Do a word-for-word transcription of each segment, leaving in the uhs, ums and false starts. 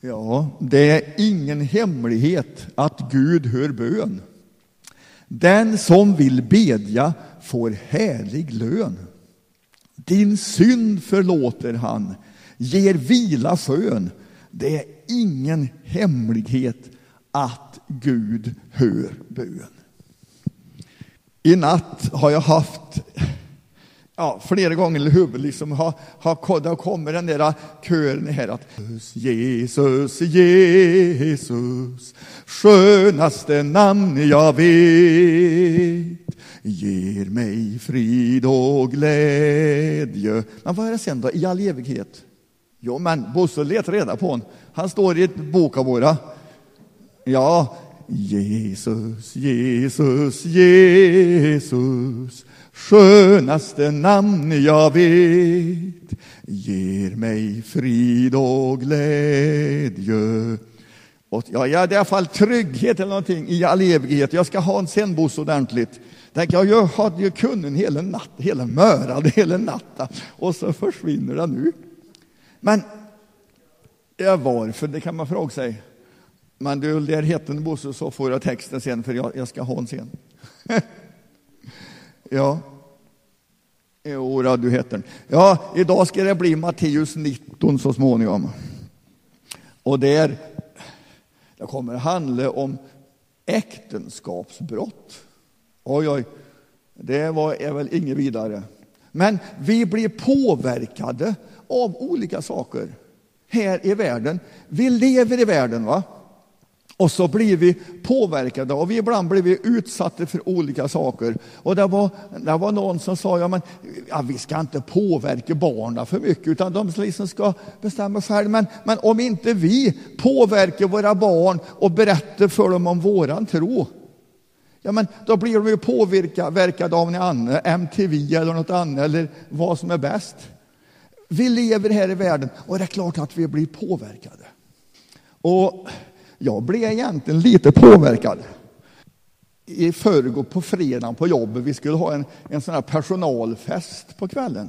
Ja, det är ingen hemlighet att Gud hör bön. Den som vill bedja får härlig lön. Din synd förlåter han, ger vila skön. Det är ingen hemlighet att Gud hör bön. I natt har jag haft ja, flera gånger i huvudet liksom har, har, där kommer den där kören här att Jesus, Jesus, skönaste namn jag vet, ger mig frid och glädje. Men vad är det sen då i all evighet? Jo, men Bosse let reda på honom. Han står i ett bok av våra. Ja, Jesus, Jesus, Jesus, skönaste namn jag vet, ger mig frid och glädje. Och ja, jag hade i alla fall trygghet eller någonting i all evighet. Jag ska ha en senbos ordentligt. Tänk, jag, jag hade ju kunden hela natt, hela mörad hela natten. Och så försvinner det nu. Men ja, varför, det kan man fråga sig. Men du, där heter den Bosse, så får jag texten sen, för jag, jag ska ha en sen. Ja. Jo, du heter den. Ja, idag ska det bli Matteus nitton så småningom. Och där det kommer handla om äktenskapsbrott. Oj, oj. Det var, är väl inget vidare. Men vi blir påverkade av olika saker här i världen. Vi lever i världen, va? Och så blir vi påverkade och vi ibland blir vi utsatta för olika saker. Och det var, det var någon som sa, ja, men, ja, vi ska inte påverka barnen för mycket utan de liksom ska bestämma själv. Men, men om inte vi påverkar våra barn och berättar för dem om våran tro, ja, men då blir de ju påverkade av en annan, M T V eller något annat eller vad som är bäst. Vi lever här i världen och det är klart att vi blir påverkade. Och jag blev egentligen lite påverkad. I förrgår på fredagen på jobbet, vi skulle ha en, en sån här personalfest på kvällen.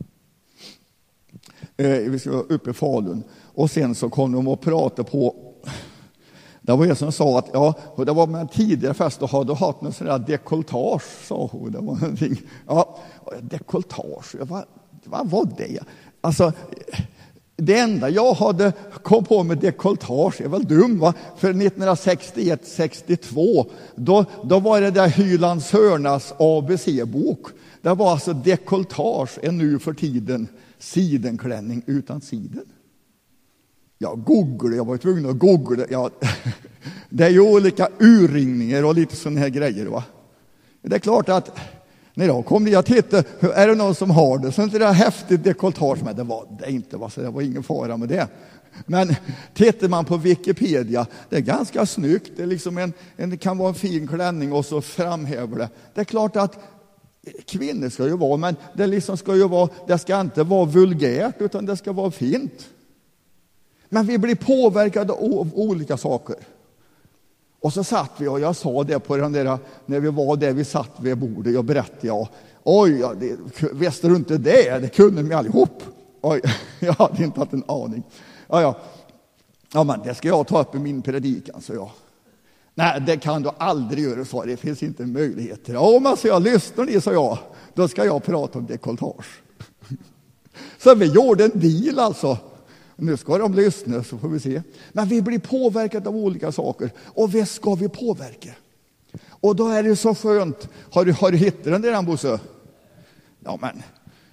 Eh, vi skulle vara uppe i Falun. Och sen så kom de och pratade på. Det var jag som sa att ja, och det var med en tidigare fest och hade haft någon sån här dekoltage, sa hon. Det var någonting. Ja, dekoltage, vad, vad var det? Alltså, det enda jag hade kom på med dekoltage är väl dum, va? För nittonhundrasextioett sextiotvå då, då var det där Hylands Hörnas A B C-bok. Det var alltså dekoltage är nu för tiden sidenklänning utan siden. Jag googlade, jag var tvungen att googla. Ja, det är ju olika urringningar och lite sådana här grejer, va? Det är klart att när jag kom dit och tittade, är det någon som har det? Så inte det där häftigt dekoltage, men det var det inte, va? Så det var ingen fara med det. Men tittar man på Wikipedia, det är ganska snyggt. Det är liksom en, en, det kan vara en fin klänning och så framhäver det. Det är klart att kvinnor ska ju vara, men det liksom ska ju vara, det ska inte vara vulgärt utan det ska vara fint. Men vi blir påverkade av olika saker. Och så satt vi och jag sa det på den där, när vi var där vi satt vid bordet, jag berättade, ja, oj, ja, det, visste du inte det? Det kunde vi allihop. Oj, jag hade inte haft en aning. Ja, ja. Ja, men det ska jag ta upp i min predikan, så jag. Nej, det kan du aldrig göra, så det finns inte möjligheter. Ja, men så jag lyssnar ni, så jag, då ska jag prata om dekoltage. Så vi gjorde en deal alltså. Nu ska de lyssna, så får vi se. Men vi blir påverkade av olika saker. Och vad ska vi påverka? Och då är det så skönt. Har du, har du hittat den där, Bosse? Ja, men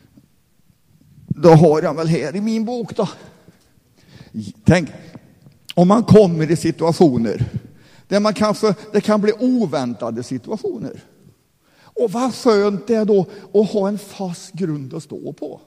då har jag väl här i min bok då. Tänk, om man kommer i situationer där man kanske, det kan bli oväntade situationer. Och vad skönt det är då att ha en fast grund att stå på.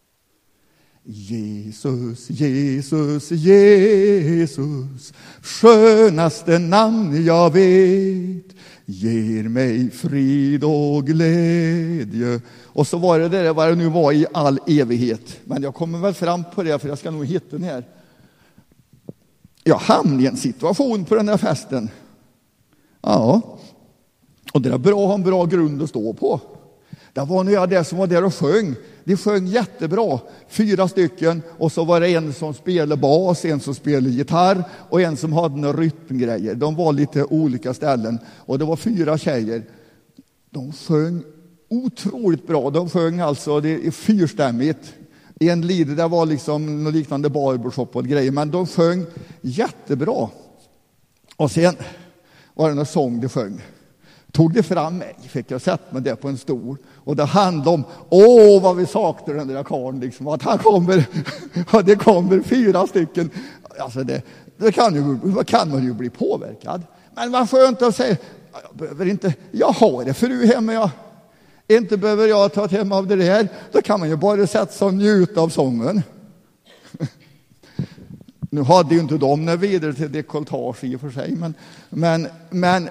Jesus, Jesus, Jesus, skönaste namn jag vet, ger mig frid och glädje. Och så var det där vad det nu var i all evighet. Men jag kommer väl fram på det, för jag ska nog hitta den här. Jag hamnade i en situation på den här festen. Ja, och det är bra att ha en bra grund att stå på. Det var när jag där som var där och sjöng. De sjöng jättebra, fyra stycken, och så var det en som spelade bas, en som spelade gitarr och en som hade några rytmgrejer. De var lite olika ställen och det var fyra tjejer. De sjöng otroligt bra. De sjöng alltså, det är fyrstämmigt. En lider, det var liksom något liknande barbershop och grejer, men de sjöng jättebra. Och sen var det någon sång de sjöng. Tog det fram mig, fick jag sätta mig där på en stol. Och det handlade om, åh vad vi saknar den där karln, liksom. Att han kommer, det kommer fyra stycken. Alltså det, det kan, ju, kan man ju bli påverkad. Men vad skönt att säga, jag behöver inte, jag har det fru hemma, jag. Inte behöver jag ta hem av det där. Då kan man ju bara sätta sig och njuta av sången. Nu hade ju inte de när vidare till dekoltage i och för sig. Men, men, men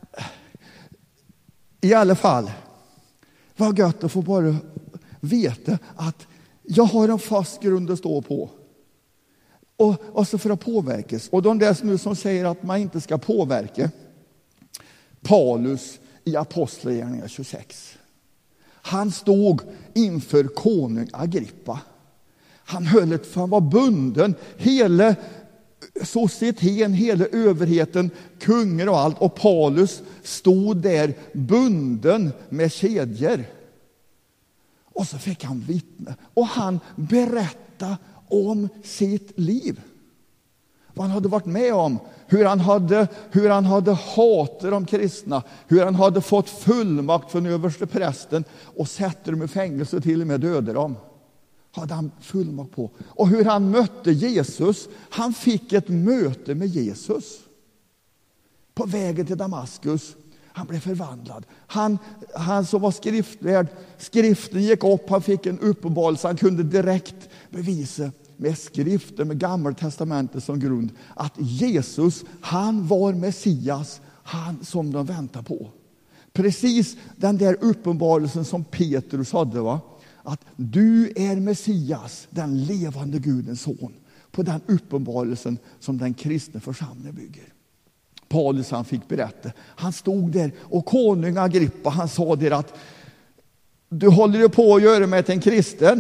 i alla fall, vad gött att få bara veta att jag har en fast grund att stå på. Och, och så för att påverkas. Och de där nu som säger att man inte ska påverka. Paulus i Apostlagärningarna tjugosex. Han stod inför konung Agrippa. Han höll ett, för han var bunden. Hela societeten, hela överheten, kungar och allt. Och Paulus stod där bunden med kedjor. Och så fick han vittna. Och han berättade om sitt liv. Vad han hade varit med om. Hur han hade, hur han hade hatat de kristna. Hur han hade fått fullmakt från överste prästen. Och sätter dem i fängelse, till och med dödade dem. Hade han fullmakt på. Och hur han mötte Jesus. Han fick ett möte med Jesus. På vägen till Damaskus. Han blev förvandlad. Han, han som var skriftlärd. Skriften gick upp. Han fick en uppenbarelse. Han kunde direkt bevisa med skriften, med Gamla testamentet som grund, att Jesus, han var Messias, han som de väntar på. Precis den där uppenbarelsen som Petrus hade, va? Att du är Messias, den levande Gudens son. På den uppenbarelsen som den kristna församlingen bygger. Paulus, han fick berätta. Han stod där och konung Agrippa, han sa där att du håller ju på att göra mig till en kristen.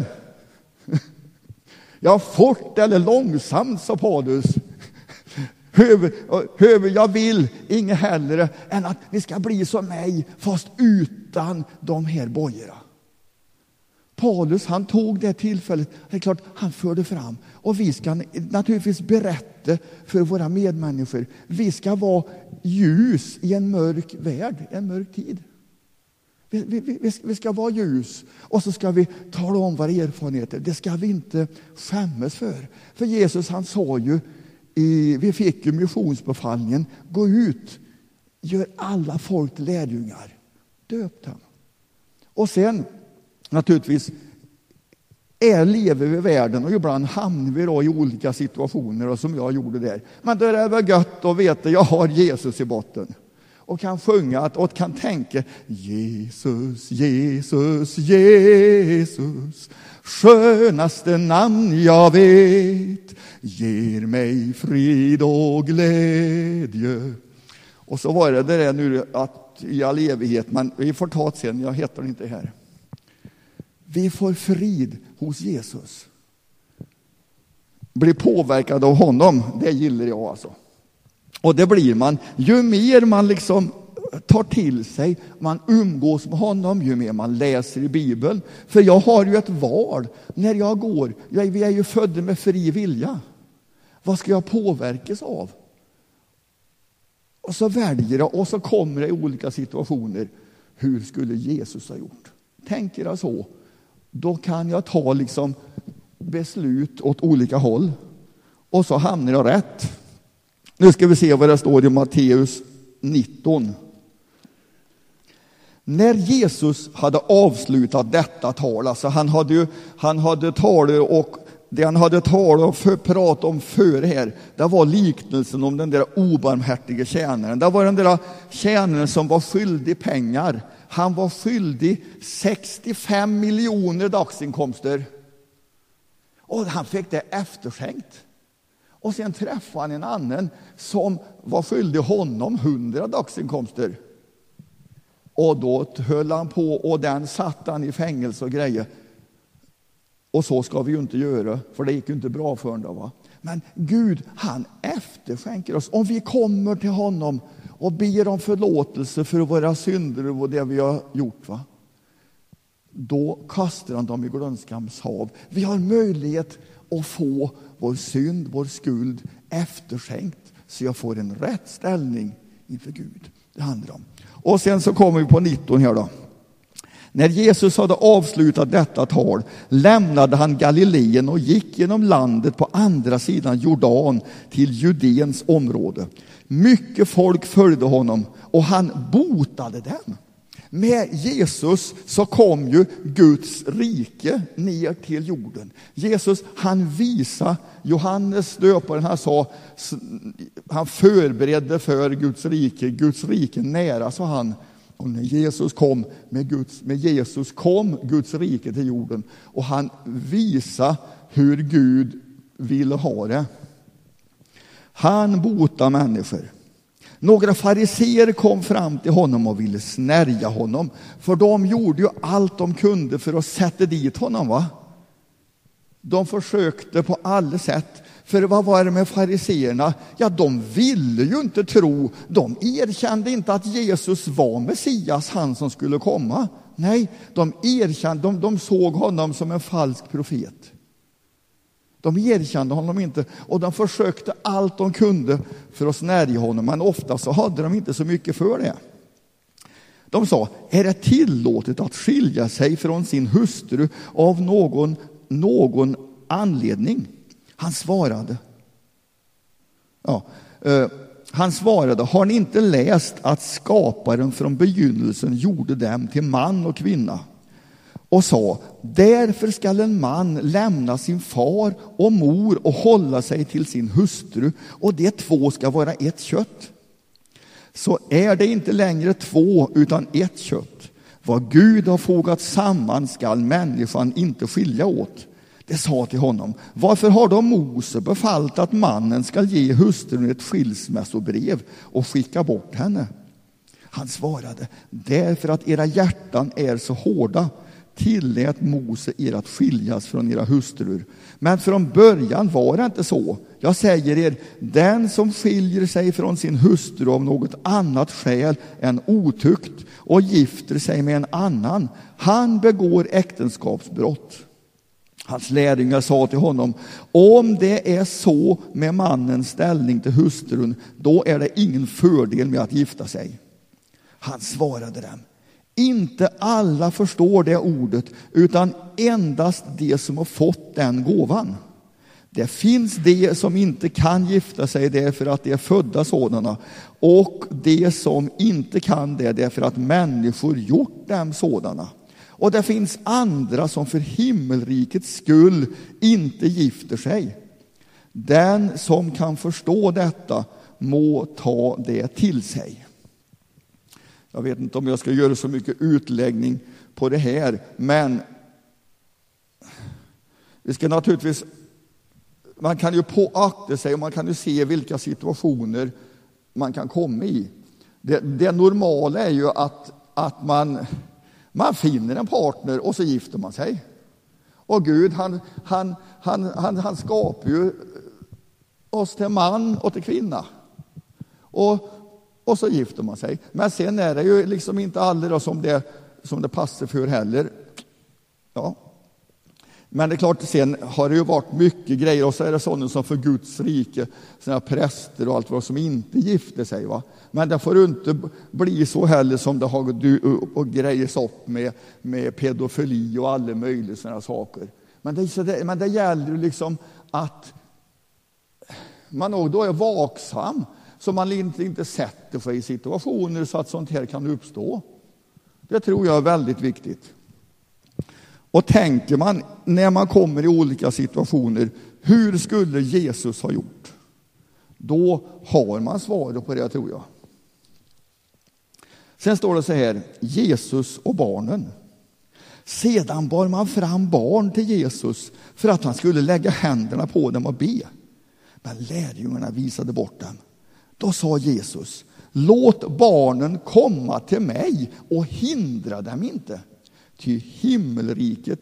Ja, fort eller långsamt, sa Paulus. Höver, höver jag vill inget hellre än att ni ska bli som mig, fast utan de här bojorna. Paulus, han tog det tillfället, det är klart, han förde fram. Och vi ska naturligtvis berätta för våra medmänniskor. Vi ska vara ljus i en mörk värld, en mörk tid. Vi, vi, vi, vi ska vara ljus, och så ska vi tala om våra erfarenheter. Det ska vi inte skämmas för. För Jesus, han sa ju, i, vi fick ju missionsbefallningen, gå ut, gör alla folk till lärjungar, döp dem. Och sen naturligtvis är, lever vi i världen, och ibland hamnar vi då i olika situationer, och som jag gjorde där. Men då är det väl gött att veta, jag har Jesus i botten. Och kan sjunga att, och kan tänka, Jesus, Jesus, Jesus, skönaste namn jag vet, ger mig frid och glädje. Och så var det det där nu att i all evighet, men vi får ta det sen, jag heter inte här. Vi får frid hos Jesus. Blir påverkad av honom, det gillar jag alltså. Och det blir man, ju mer man liksom tar till sig, man umgås med honom, ju mer man läser i Bibeln. För jag har ju ett val när jag går. Jag, vi är ju födda med fri vilja. Vad ska jag påverkas av? Och så väljer jag, och så kommer det i olika situationer. Hur skulle Jesus ha gjort? Tänker jag så, då kan jag ta liksom beslut åt olika håll. Och så hamnar jag rätt. Nu ska vi se vad det står i Matteus nitton. När Jesus hade avslutat detta tal, alltså han hade ju, han hade talat, och det han hade talat och för, pratat om före här, det var liknelsen om den där obarmhärtiga tjänaren. Det var den där tjänaren som var skyldig pengar. Han var skyldig sextiofem miljoner dagsinkomster. Och han fick det efterskänkt. Och sen träffade han en annan som var skyldig honom hundra dagsinkomster. Och då höll han på, och den satt han i fängelse och grejer. Och så ska vi ju inte göra, för det gick ju inte bra för honom. Va? Men Gud, han efterskänker oss. Om vi kommer till honom och ber om förlåtelse för våra synder och det vi har gjort, va? Då kastar han dem i glömskans hav. Vi har möjlighet att få vår synd, vår skuld efterskänkt, så jag får en rätt ställning inför Gud. Det handlar om. Och sen så kommer vi på nitton här då. När Jesus hade avslutat detta tal lämnade han Galileen och gick genom landet på andra sidan Jordan till Judeens område. Mycket folk följde honom och han botade dem. Med Jesus så kom ju Guds rike ner till jorden. Jesus, han visade, Johannes döparen, han sa, han förberedde för Guds rike. Guds rike nära, sa han. Och när Jesus kom med Guds, med Jesus kom Guds rike till jorden. Och han visade hur Gud ville ha det. Han botar människor. Några fariseer kom fram till honom och ville snärja honom. För de gjorde ju allt de kunde för att sätta dit honom, va? De försökte på alla sätt. För vad var det med fariseerna? Ja, de ville ju inte tro. De erkände inte att Jesus var Messias, han som skulle komma. Nej, de erkände, de, de såg honom som en falsk profet. De erkände honom inte och de försökte allt de kunde för att snärja honom. Men ofta så hade de inte så mycket för det. De sa, är det tillåtet att skilja sig från sin hustru av någon, någon anledning? Han svarade. Ja, eh, han svarade, har ni inte läst att skaparen från begynnelsen gjorde dem till man och kvinna? Och sa, därför skall en man lämna sin far och mor och hålla sig till sin hustru, och de två ska vara ett kött. Så är det inte längre två utan ett kött. Vad Gud har fogat samman skall människan inte skilja åt. Det sa till honom, varför har då Mose befallt att mannen ska ge hustrun ett skilsmässobrev och skicka bort henne? Han svarade, därför att era hjärtan är så hårda tillät Mose er att skiljas från era hustrur. Men från början var det inte så. Jag säger er, den som skiljer sig från sin hustru av något annat skäl än otukt och gifter sig med en annan, han begår äktenskapsbrott. Hans lärjungar sa till honom, om det är så med mannens ställning till hustrun, då är det ingen fördel med att gifta sig. Han svarade dem, inte alla förstår det ordet, utan endast de som har fått den gåvan. Det finns de som inte kan gifta sig därför att de är födda sådana, och de som inte kan det därför att människor gjort dem sådana. Och det finns andra som för himmelrikets skull inte gifter sig. Den som kan förstå detta må ta det till sig. Jag vet inte om jag ska göra så mycket utläggning på det här, men vi ska naturligtvis, man kan ju påakta sig och man kan ju se vilka situationer man kan komma i. Det, det normala är ju att, att man, man finner en partner och så gifter man sig. Och Gud, han, han, han, han, han skapar ju oss till man och till kvinna. Och Och så gifter man sig. Men sen är det ju liksom inte alla som det, som det passar för heller. Ja. Men det är klart, sen har det ju varit mycket grejer. Och så är det sådana som för Guds rike, sådana präster och allt vad som inte gifter sig. Va? Men det får inte bli så heller som det har och grejer upp med, med pedofili och alla möjliga sådana saker. Men det, så det, men det gäller ju liksom att man då är vaksam. Så man inte, inte sätter sig i situationer så att sånt här kan uppstå. Det tror jag är väldigt viktigt. Och tänker man, när man kommer i olika situationer, hur skulle Jesus ha gjort? Då har man svaret på det, tror jag. Sen står det så här, Jesus och barnen. Sedan bar man fram barn till Jesus för att han skulle lägga händerna på dem och be. Men lärjungarna visade bort dem. Då sa Jesus, låt barnen komma till mig och hindra dem inte. Ty himmelriket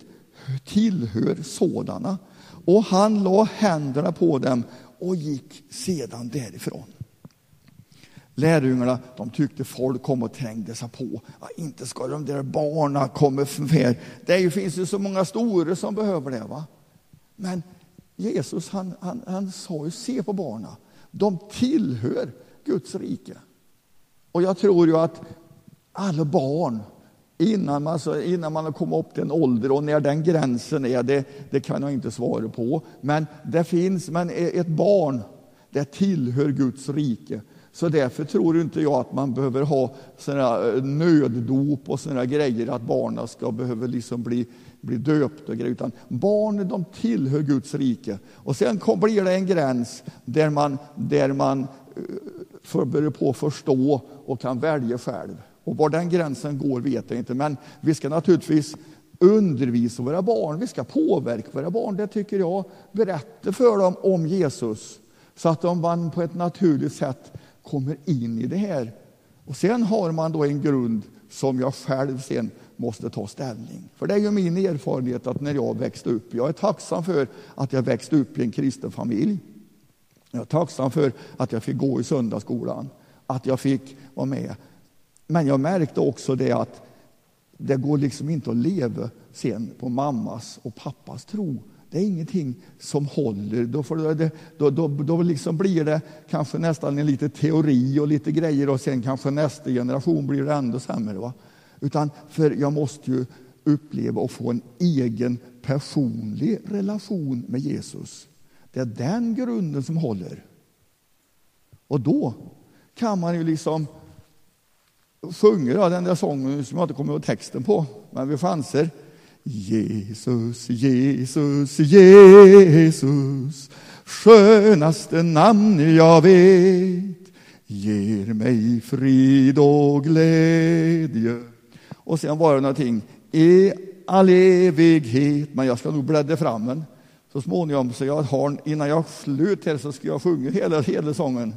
tillhör sådana. Och han la händerna på dem och gick sedan därifrån. Lärjungarna, de tyckte folk kom och trängde sig på. Ja, inte ska de där barna komma för. Det är ju, finns ju så många stora som behöver det, va? Men Jesus, han, han, han sa ju, se på barna. De tillhör Guds rike. Och jag tror ju att alla barn, innan man, så, innan man har kommit upp till en ålder, och när den gränsen är, det, det kan jag inte svara på. Men det finns, men ett barn, det tillhör Guds rike. Så därför tror inte jag att man behöver ha såna nöddop och såna grejer, att barnen ska behöva liksom bli, bli döpta och grejer. Utan barnen, de tillhör Guds rike. Och sen kom, blir det en gräns där man, där man får börja på förstå och kan välja själv. Och var den gränsen går vet jag inte. Men vi ska naturligtvis undervisa våra barn. Vi ska påverka våra barn, det tycker jag. Berätta för dem om Jesus. Så att de på ett naturligt sätt kommer in i det här. Och sen har man då en grund som jag själv sen måste ta ställning. För det är ju min erfarenhet att när jag växte upp, jag är tacksam för att jag växte upp i en kristen familj. Jag är tacksam för att jag fick gå i söndagsskolan, att jag fick vara med. Men jag märkte också det att det går liksom inte att leva sen på mammas och pappas tro. Det är ingenting som håller. Då, får det, då, då, då liksom blir det kanske nästan en lite teori och lite grejer, och sen kanske nästa generation blir det ändå sämre. Va? Utan för jag måste ju uppleva och få en egen personlig relation med Jesus. Det är den grunden som håller. Och då kan man ju liksom sjunga den där sången som jag inte kommer ihåg texten på, men vi chanser. Jesus, Jesus, Jesus, skönaste namn jag vet, ger mig frid och glädje. Och sen var det någonting i all evighet, men jag ska nog bläddra fram en så småningom, så jag har, innan jag slut här så ska jag sjunga hela, hela sången.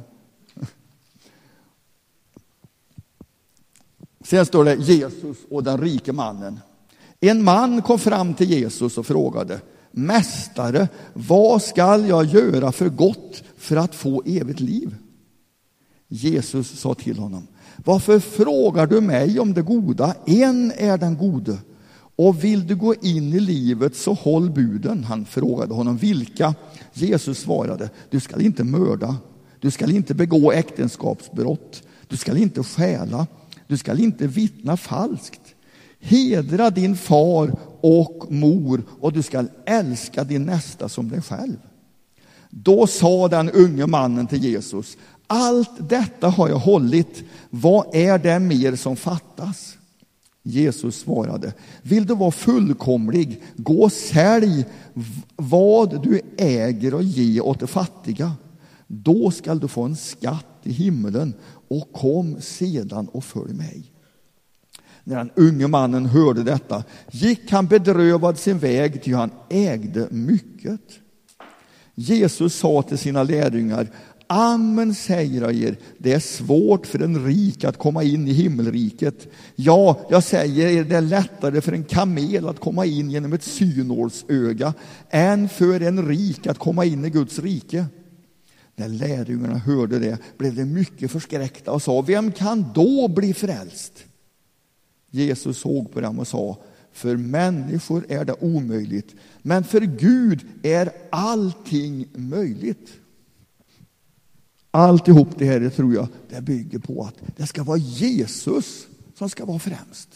Sen står det Jesus och den rike mannen. En man kom fram till Jesus och frågade: Mästare, vad skall jag göra för gott för att få evigt liv? Jesus sa till honom: varför frågar du mig om det goda? En är den gode. Och vill du gå in i livet så håll buden. Han frågade honom vilka. Jesus svarade: du skall inte mörda. Du skall inte begå äktenskapsbrott. Du skall inte stjäla. Du skall inte vittna falskt. Hedra din far och mor, och du skall älska din nästa som dig själv. Då sa den unge mannen till Jesus: allt detta har jag hållit. Vad är det mer som fattas? Jesus svarade: vill du vara fullkomlig, gå och sälj vad du äger och ge åt de fattiga. Då skall du få en skatt i himlen, och kom sedan och följ mig. När den unge mannen hörde detta gick han bedrövad sin väg, ty han ägde mycket. Jesus sa till sina lärjungar: amen säger jag er, det är svårt för en rik att komma in i himmelriket. Ja, jag säger er, det är lättare för en kamel att komma in genom ett synålsöga än för en rik att komma in i Guds rike. När lärjungarna hörde det blev de mycket förskräckta och sa: vem kan då bli frälst? Jesus såg på dem och sa: för människor är det omöjligt, men för Gud är allting möjligt. Alltihop det här, det tror jag, det bygger på att det ska vara Jesus som ska vara främst.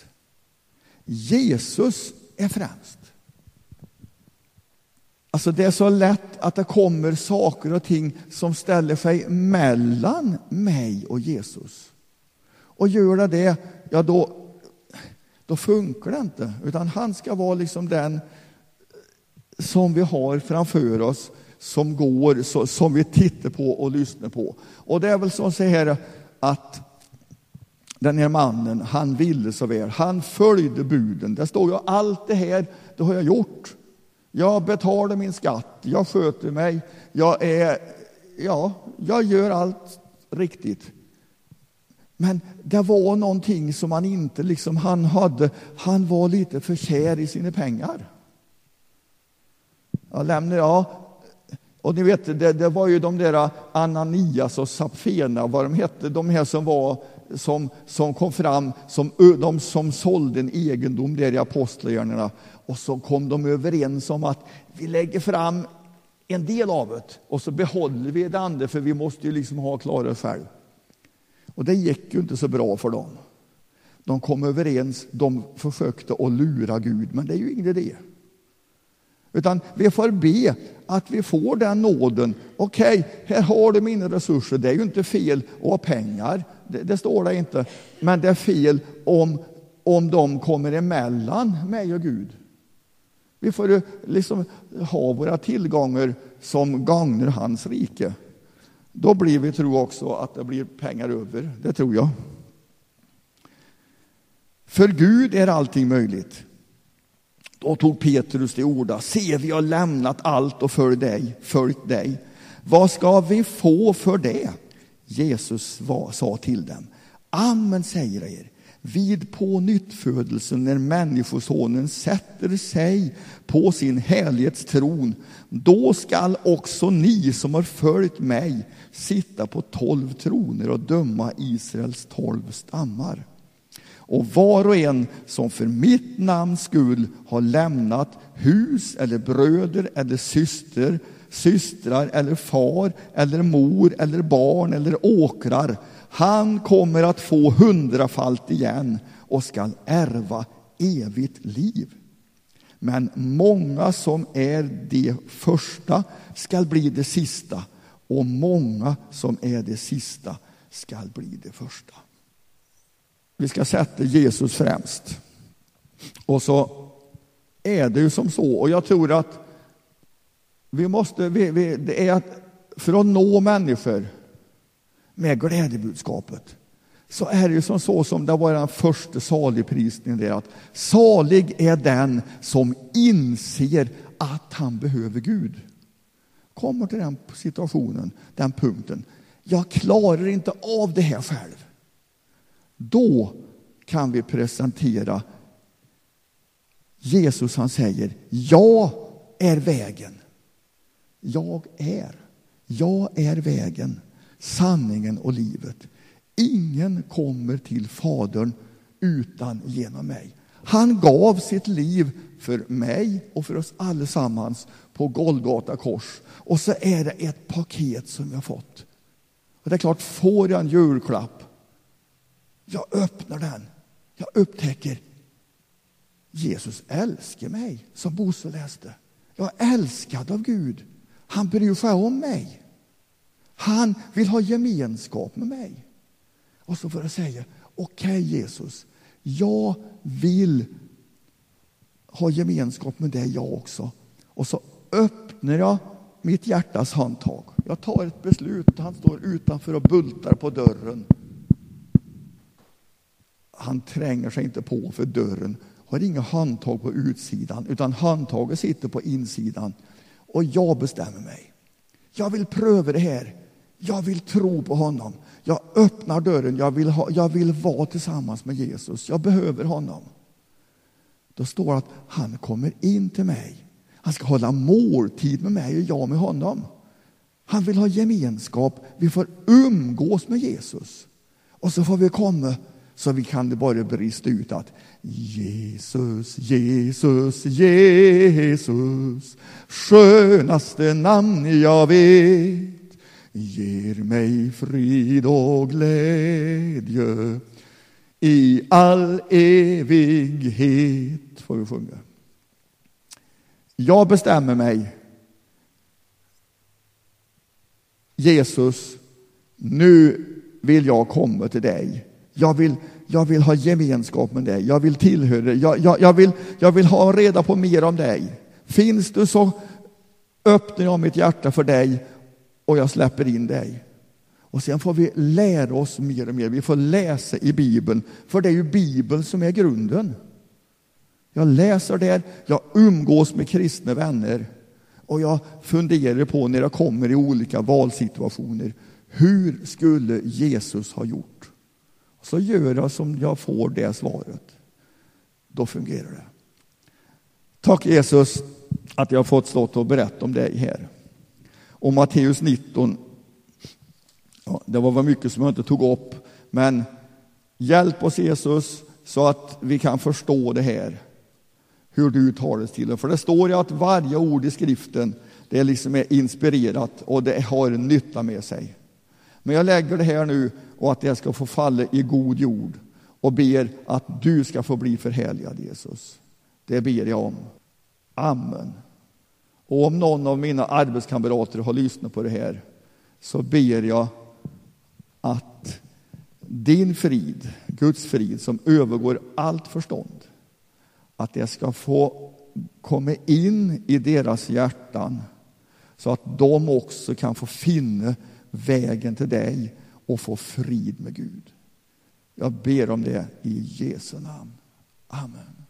Jesus är främst. Alltså det är så lätt att det kommer saker och ting som ställer sig mellan mig och Jesus. Och gör det det, ja då, då funkar det inte. Utan han ska vara liksom den som vi har framför oss, som går, så, som vi tittar på och lyssnar på. Och det är väl så här att den här mannen, han ville så väl. Han följde buden. Det står ju: allt det här, det har jag gjort. Jag betalar min skatt, jag sköter mig, jag är, ja, jag gör allt riktigt. Men det var någonting som han inte liksom, han hade, han var lite för kär i sina pengar. Jag lämnar, ja. Och ni vet, det, det var ju de där Ananias och Sapfena, vad de hette, de här som var som, som kom fram, som, de som sålde en egendom där i apostlagärningarna. Och så kom de överens om att vi lägger fram en del av det och så behåller vi det andra, för vi måste ju liksom ha klara själv. Och det gick ju inte så bra för dem. De kom överens, de försökte att lura Gud, men det är ju ingen idé. Utan vi får be att vi får den nåden. Okej, okay, här har du mina resurser. Det är ju inte fel att ha pengar. Det, det står det inte. Men det är fel om, om de kommer emellan mig och Gud. Vi får ju liksom ha våra tillgångar som gagnar hans rike. Då blir vi tro också att det blir pengar över. Det tror jag. För Gud är allting möjligt. Då tog Petrus till orda. Se, vi har lämnat allt och följt dig, följt dig. Vad ska vi få för det? Jesus var, sa till dem. Amen, säger er. Vid på nyttfödelsen, när människosonen sätter sig på sin härlighetstron, då skall också ni som har följt mig sitta på tolv troner och döma Israels tolv stammar. Och var och en som för mitt namns skull har lämnat hus eller bröder eller syster, systrar eller far eller mor eller barn eller åkrar, han kommer att få hundrafalt igen och skall ärva evigt liv. Men många som är de första skall bli det sista, och många som är det sista skall bli det första. Vi ska sätta Jesus främst. Och så är det ju som så. Och jag tror att vi måste, vi, vi, det är att för att nå människor med glädjebudskapet, så är det ju som så som det var den första saligprisningen där, att salig är den som inser att han behöver Gud. Kommer till den situationen, den punkten. Jag klarar inte av det här själv. Då kan vi presentera Jesus. Han säger, jag är vägen. Jag är. Jag är vägen, sanningen och livet. Ingen kommer till Fadern utan genom mig. Han gav sitt liv för mig och för oss allesammans på Golgata kors. Och så är det ett paket som jag fått. Och det är klart, får jag en julklapp, jag öppnar den. Jag upptäcker Jesus älskar mig, som Bosse läste. Jag är älskad av Gud. Han bryr sig om mig. Han vill ha gemenskap med mig. Och så får jag säga, okej okay, Jesus, jag vill ha gemenskap med dig jag också. Och så öppnar jag mitt hjärtas handtag. Jag tar ett beslut. Han står utanför och bultar på dörren. Han tränger sig inte på, för dörren har inga handtag på utsidan, utan handtaget sitter på insidan. Och jag bestämmer mig. Jag vill pröva det här. Jag vill tro på honom. Jag öppnar dörren. Jag vill, ha, jag vill vara tillsammans med Jesus. Jag behöver honom. Då står det att han kommer in till mig. Han ska hålla måltid med mig och jag med honom. Han vill ha gemenskap. Vi får umgås med Jesus. Och så får vi komma, så vi kan det bara brista ut att Jesus, Jesus, Jesus, skönaste namn jag vet, ger mig frid och glädje i all evighet. Får vi sjunga. Jag bestämmer mig. Jesus, nu vill jag komma till dig. Jag vill, jag vill ha gemenskap med dig. Jag vill tillhöra. Jag, jag, jag, vill, jag vill ha reda på mer om dig. Finns du, så öppnar jag mitt hjärta för dig och jag släpper in dig. Och sen får vi lära oss mer och mer. Vi får läsa i Bibeln. För det är ju Bibeln som är grunden. Jag läser där. Jag umgås med kristna vänner. Och jag funderar på, när jag kommer i olika valsituationer, hur skulle Jesus ha gjort? Så gör jag som jag får det svaret. Då fungerar det. Tack Jesus att jag har fått stå och berätta om dig här. Och Matteus nitton, ja, det var väl mycket som jag inte tog upp, men hjälp oss Jesus så att vi kan förstå det här, hur du tar det till. För det står ju att varje ord i skriften, det är liksom är inspirerat och det har nytta med sig. Men jag lägger det här nu och att det ska få falla i god jord och ber att du ska få bli förhärligad, Jesus. Det ber jag om. Amen. Och om någon av mina arbetskamrater har lyssnat på det här, så ber jag att din frid, Guds frid som övergår allt förstånd, att det ska få komma in i deras hjärtan så att de också kan få finna vägen till dig och få frid med Gud. Jag ber om det i Jesu namn. Amen.